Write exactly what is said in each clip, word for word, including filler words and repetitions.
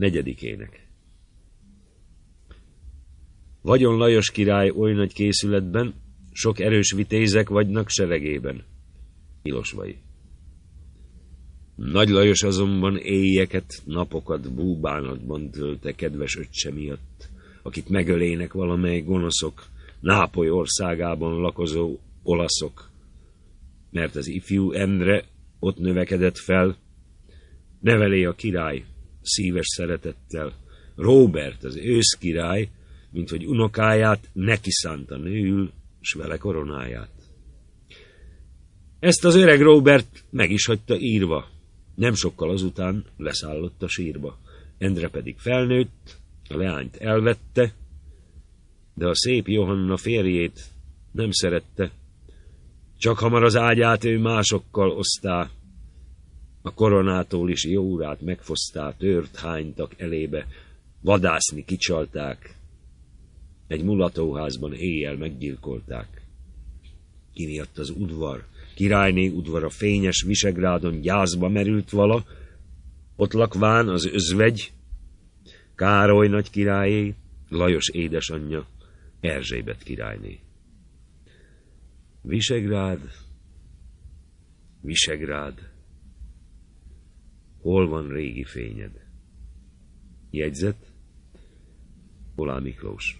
Negyedikének. Vagyon Lajos király oly nagy készületben, sok erős vitézek vagynak seregében. Ilosvai. Nagy Lajos azonban éjjeket, napokat búbánatban tölte kedves öccse miatt, akit megölének valamely gonoszok, Nápoly országában lakozó olaszok, mert az ifjú Endre ott növekedett fel, nevelé a király szíves szeretettel, Róbert az őszkirály, mint hogy unokáját neki szánta nőül, s vele koronáját. Ezt az öreg Róbert meg is hagyta írva, nem sokkal azután leszállott a sírba. Endre pedig felnőtt, a leányt elvette, de a szép Johanna férjét nem szerette, csak hamar az ágyát ő másokkal osztá, a koronától is Jórát megfosztá, tört hánytak elébe, vadászni kicsalták, egy mulatóházban éjjel meggyilkolták. Kimiatt az udvar, királyné udvara fényes Visegrádon gyászba merült vala, ott lakván az özvegy, Károly nagy királyé, Lajos édesanyja, Erzsébet királyné. Visegrád, Visegrád, hol van régi fényed? Jegyzet, Polá Miklós.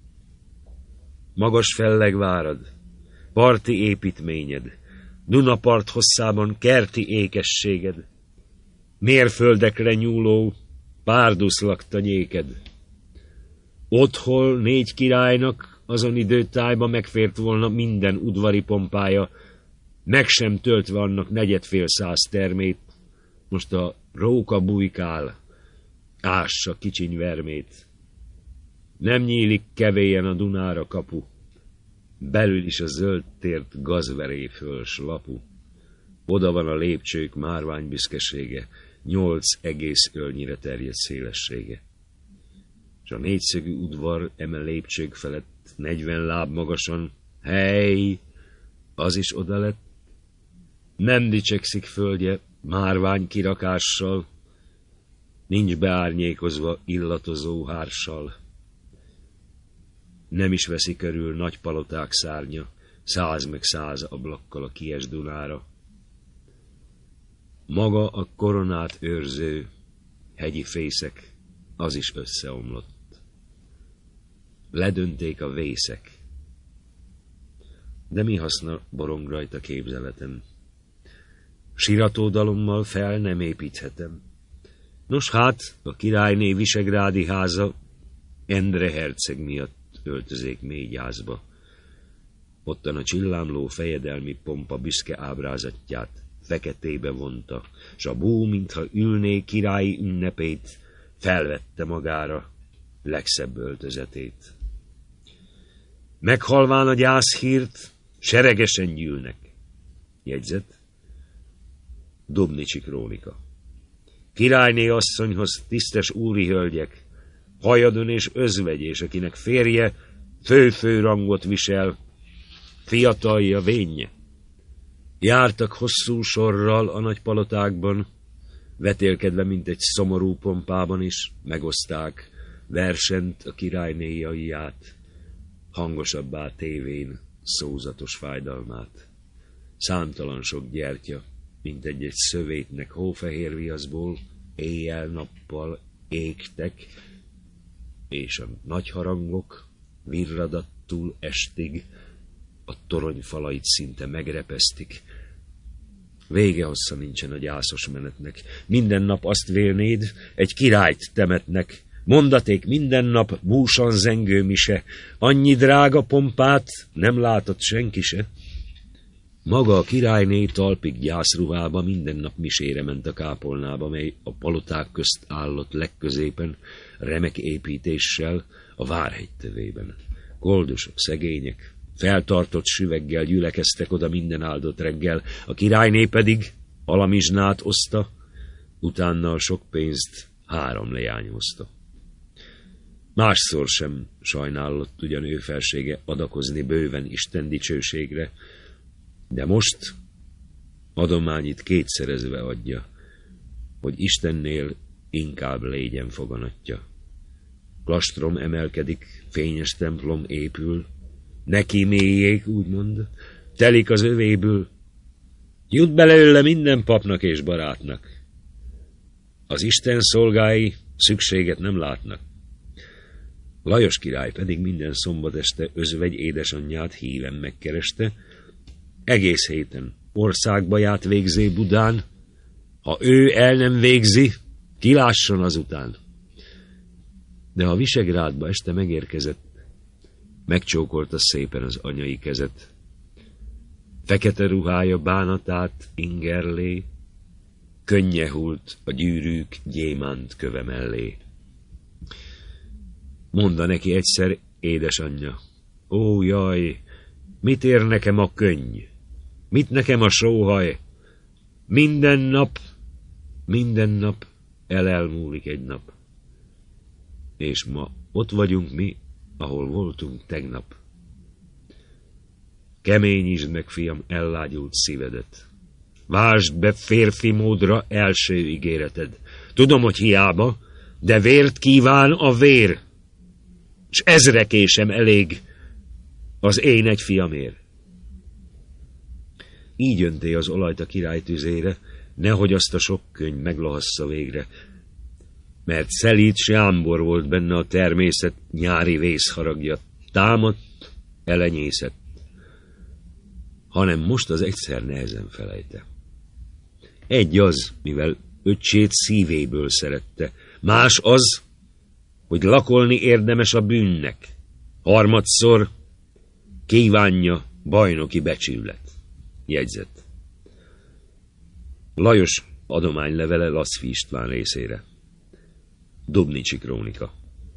Magas felleg várad, parti építményed, Dunapart hosszában kerti ékességed, mérföldekre nyúló párdusz lakta nyéked. Otthol négy királynak azon időtájba megfért volna minden udvari pompája, meg sem töltve annak negyedfél száz termét, most a róka bujkál, ássa kicsiny vermét. Nem nyílik kevélyen a Dunára kapu, belül is a zöld tért gazveré föl s lapu. Oda van a lépcsők márvány büszkesége, nyolc egész ölnyire terjedt szélessége. És a négyszögű udvar eme lépcsők felett negyven láb magasan, hely, az is oda lett. Nem dicsekszik földje márvány kirakással, nincs beárnyékozva illatozó hárssal. Nem is veszi körül nagy paloták szárnya, száz meg száz ablakkal a kies Dunára. Maga a koronát őrző hegyi fészek, az is összeomlott. Ledönték a vészek. De mi haszna borong rajta képzeletem? Siratódalommal fel nem építhetem. Nos hát, a királyné visegrádi háza Endre herceg miatt öltözék mély gyászba. Ottan a csillámló fejedelmi pompa büszke ábrázatját feketébe vonta, s a bú, mintha ülné királyi ünnepét, felvette magára legszebb öltözetét. Meghalván a gyászhírt, seregesen gyűlnek. Jegyzet, Dobnicsi krónika. Királyné asszonyhoz tisztes úri hölgyek, hajadon és özvegy, és akinek férje fő-fő rangot visel, fiatalja vénje. Jártak hosszú sorral a nagy palotákban, vetélkedve, mint egy szomorú pompában is, megoszták versent a királynéjaiját, hangosabbá tévén szózatos fájdalmát. Számtalan sok gyertya, mint egy-egy szövétnek hófehér viaszból, éjjel-nappal égtek, és a nagy harangok virradattul estig a torony falait szinte megrepesztik. Vége hossza nincsen a gyászos menetnek. Minden nap azt vélnéd, egy királyt temetnek. Mondaték minden nap búsan zengő mise. Annyi drága pompát nem látott senki se. Maga a királyné talpig gyászruhába minden nap misére ment a kápolnába, mely a paloták közt állott legközépen, remek építéssel a várhegy tövében. Koldusok, szegények, feltartott süveggel gyülekeztek oda minden áldott reggel, a királyné pedig alamizsnát oszta, utána a sok pénzt három leány hozta. Másszor sem sajnálott ugyan ő felsége adakozni bőven Isten dicsőségre, de most adományit kétszerezve adja, hogy Istennél inkább légyen foganatja. Klastrom emelkedik, fényes templom épül, neki mélyék, úgymond, telik az övéből, jut belőle minden papnak és barátnak. Az Isten szolgái szükséget nem látnak. Lajos király pedig minden szombat este özvegy édesanyját híven megkereste, egész héten országba járt végzé Budán, ha ő el nem végzi, kilásson azután. De ha Visegrádba este megérkezett, megcsókolta szépen az anyai kezet. Fekete ruhája bánatát ingerlé, könnye hult a gyűrűk gyémánt köve mellé. Mondta neki egyszer édesanyja, ó jaj, mit ér nekem a könny, mit nekem a sóhaj, minden nap, minden nap elelmúlik egy nap. És ma ott vagyunk mi, ahol voltunk tegnap. Keményítsd meg, fiam, ellágyult szívedet. Vásd be férfi módra első ígéreted. Tudom, hogy hiába, de vért kíván a vér, s ezreké sem elég az én egy fiamért. Így önté az olajt a király tüzére, nehogy azt a sok könyv meglahassza végre, mert szelíd sámbor volt benne a természet nyári vészharagja, támadt, elenyészett, hanem most az egyszer nehezen felejte. Egy az, mivel öccsét szívéből szerette, más az, hogy lakolni érdemes a bűnnek, harmadszor kívánja bajnoki becsület. Jegyzet. Lajos adománylevele Laszfi István részére. Dobnicsi krónika.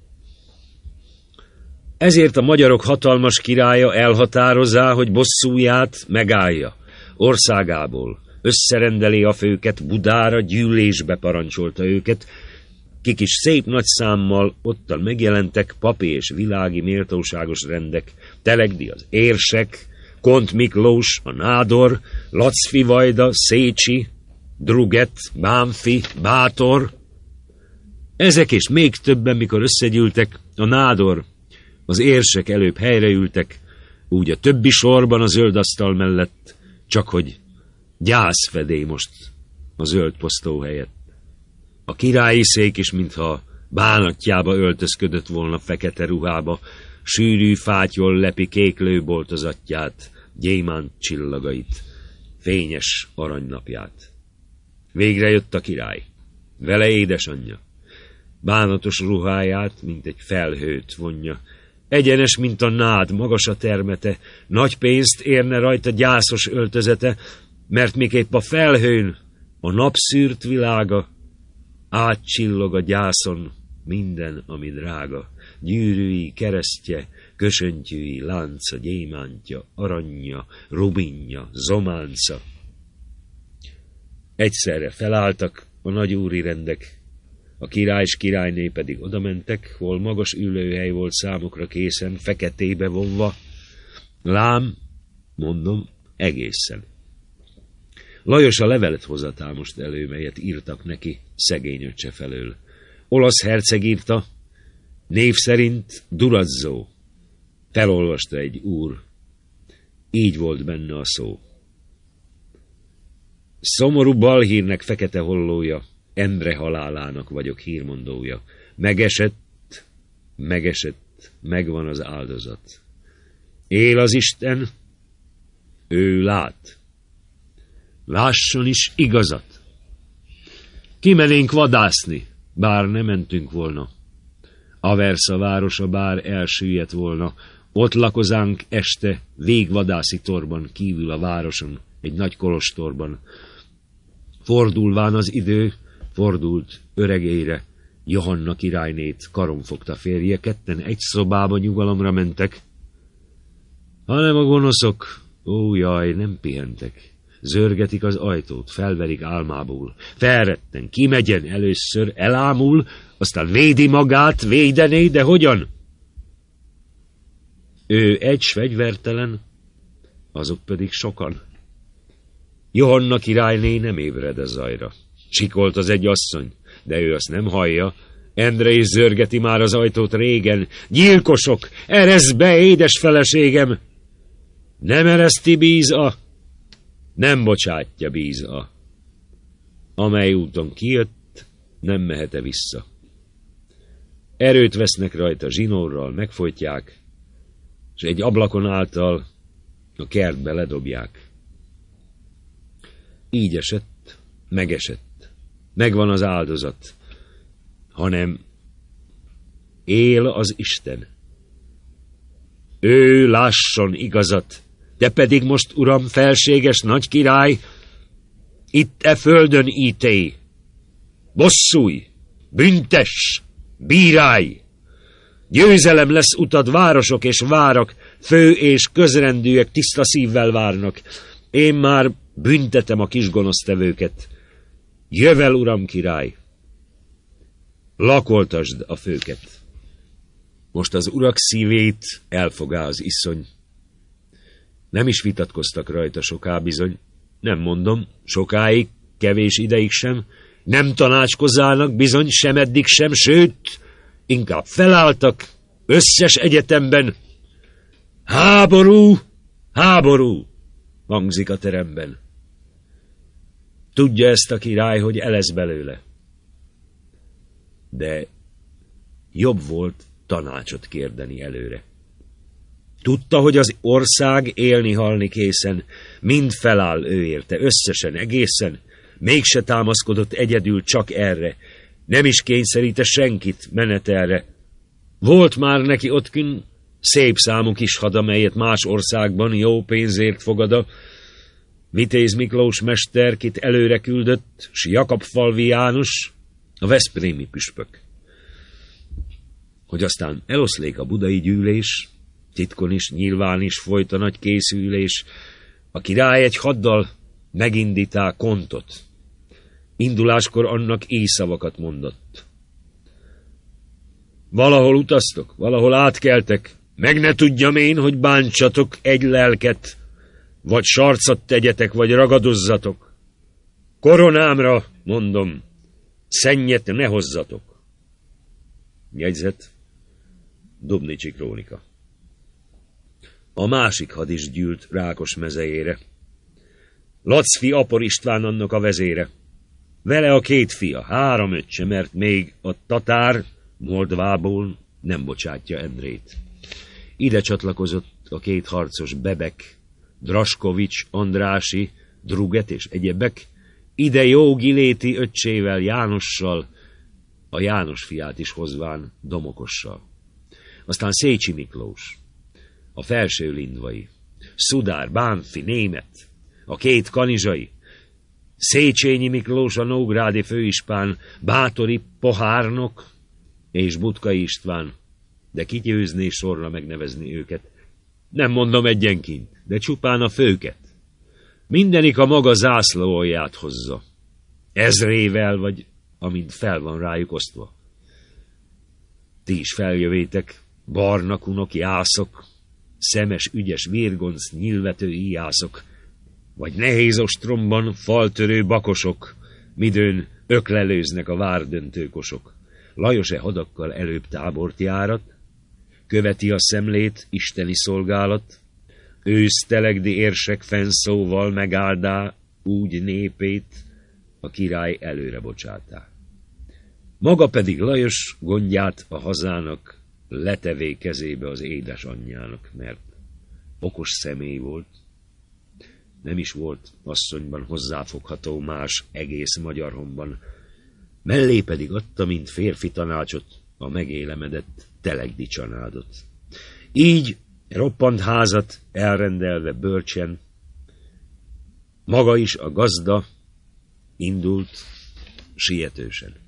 Ezért a magyarok hatalmas királya elhatározá, hogy bosszúját megállja. Országából összerendeli a főket, Budára gyűlésbe parancsolta őket, kik is szép nagy számmal ottan megjelentek, papi és világi méltóságos rendek, Telegdi az érsek, Kont Miklós, a nádor, Lacfi vajda, Szécsi, Druget, Bánfi, Bátor. Ezek és még többen, mikor összegyűltek, a nádor, az érsek előbb helyreültek, úgy a többi sorban a zöld asztal mellett, csak hogy gyászfedély most a zöld posztó helyett. A királyi szék is, mintha bánatjába öltözködött volna fekete ruhába, sűrű fátyol lepi kéklő boltozatját, gyémánt csillagait, fényes aranynapját. Végre jött a király, vele édesanyja. Bánatos ruháját, mint egy felhőt vonja, egyenes, mint a nád, magas a termete, nagy pénzt érne rajta gyászos öltözete, mert miképp a felhőn a napszűrt világa, átcsillog a gyászon minden, ami drága, gyűrűi, keresztje, kösöntyűi, lánca, gyémántja, aranya, rubinja, zománca. Egyszerre felálltak a nagyúri rendek, a király s királyné pedig odamentek, hol magas ülőhely volt számukra készen, feketébe vonva, lám, mondom, egészen. Lajos a levelet hozatál most elő, melyet írtak neki szegény öccse felől. Olasz herceg írta, név szerint Durazzó. Felolvasta egy úr. Így volt benne a szó. Szomorú balhírnek fekete hollója, Endre halálának vagyok hírmondója. Megesett, megesett, megvan az áldozat. Él az Isten, ő lát. Lásson is igazat. Kimenénk vadászni, bár nem mentünk volna. Aversa városa bár elsüllyedt volna, ott lakozánk este végvadászi torban, kívül a városon, egy nagy kolostorban. Fordulván az idő, fordult öregére, Johanna királynét karon fogta férje, ketten egy szobába nyugalomra mentek, hanem a gonoszok, ó jaj, nem pihentek. Zörgetik az ajtót, felverik álmából, felretten, kimegyen először, elámul, aztán védi magát, védené, de hogyan? Ő egy s fegyvertelen, azok pedig sokan. Johanna királyné nem ébred a zajra. Sikolt az egy asszony, De ő azt nem hallja. Endre is zörgeti már az ajtót régen. Gyilkosok, ereszd be, édes feleségem! Nem ereszti bíza, nem bocsátja bíza. Amely úton kijött, nem mehet-e vissza. Erőt vesznek rajta zsinórral, megfojtják, és egy ablakon által a kertbe ledobják. Így esett, megesett, megvan az áldozat, hanem él az Isten. Ő lásson igazat, te pedig most, uram, felséges nagy király, itt e földön ítélj, bosszulj, büntess, bírálj! Győzelem lesz utad, városok és várak, fő és közrendűek tiszta szívvel várnak. Én már büntetem a kis gonosztevőket. Jövel, uram király! Lakoltasd a főket. Most az urak szívét elfogá az iszony. Nem is vitatkoztak rajta soká bizony, nem mondom, sokáig, kevés ideig sem, nem tanácskozálnak bizony, sem eddig sem, sőt, inkább felálltak, összes egyetemben. Háború, háború, hangzik a teremben. Tudja ezt a király, hogy elesz belőle. De jobb volt tanácsot kérdeni előre. Tudta, hogy az ország élni-halni készen, mind feláll ő érte, összesen, egészen, mégse támaszkodott egyedül csak erre, nem is kényszeríte senkit menetelre. Volt már neki ottkün szép számú kis hada, melyet más országban jó pénzért fogada, Vitéz Miklós mester, kit előre küldött, s Jakabfalvi János, a veszprémi püspök. Hogy aztán eloszlék a budai gyűlés, titkon is, nyilván is folyt a nagy készülés, a király egy haddal megindítá kontot. Induláskor annak éjszavakat mondott. Valahol utaztok, valahol átkeltek, meg ne tudjam én, hogy bántsatok egy lelket, vagy sarcat tegyetek, vagy ragadozzatok. Koronámra, mondom, szennyet ne hozzatok. Jegyzet, Dobnicsi krónika. A másik had is gyűlt Rákos mezejére. Lacfi Apor István annak a vezére. Vele a két fia, három öccse, mert még a tatár Moldvából nem bocsátja Endrét. Ide csatlakozott a két harcos Bebek, Draskovics, Andrási, Druget és egyebek, ide jó Giléti öccsével, Jánossal, a János fiát is hozván Domokossal. Aztán Szécsi Miklós, a felső lindvai, Szudár, Bánfi, Német, a két kanizsai, Széchenyi Miklós, a nógrádi főispán, Bátori pohárnok és Butkai István, de kigyőzné sorra megnevezni őket. Nem mondom egyenként, de csupán a főket. Mindenik a maga zászlóalját hozza. Ezrével, vagy amint fel van rájuk osztva. Ti is feljövétek, barna kunok, jászok, szemes, ügyes, virgonc, nyilvető íjászok, vagy nehéz ostromban faltörő bakosok, midőn öklelőznek a várdöntőkosok. Lajos-e hadakkal előbb tábort járat, követi a szemlét isteni szolgálat, ősztelegdi érsek fennszóval megáldá úgy népét, a király előre bocsátá. Maga pedig Lajos gondját a hazának letevé kezébe az édesanyjának, mert okos személy volt, nem is volt asszonyban hozzáfogható más egész Magyarhomban, mellé pedig adta, mint férfi tanácsot, a megélemedett Telegdi családot. Így roppant házat elrendelve bölcsen, maga is a gazda indult sietősen.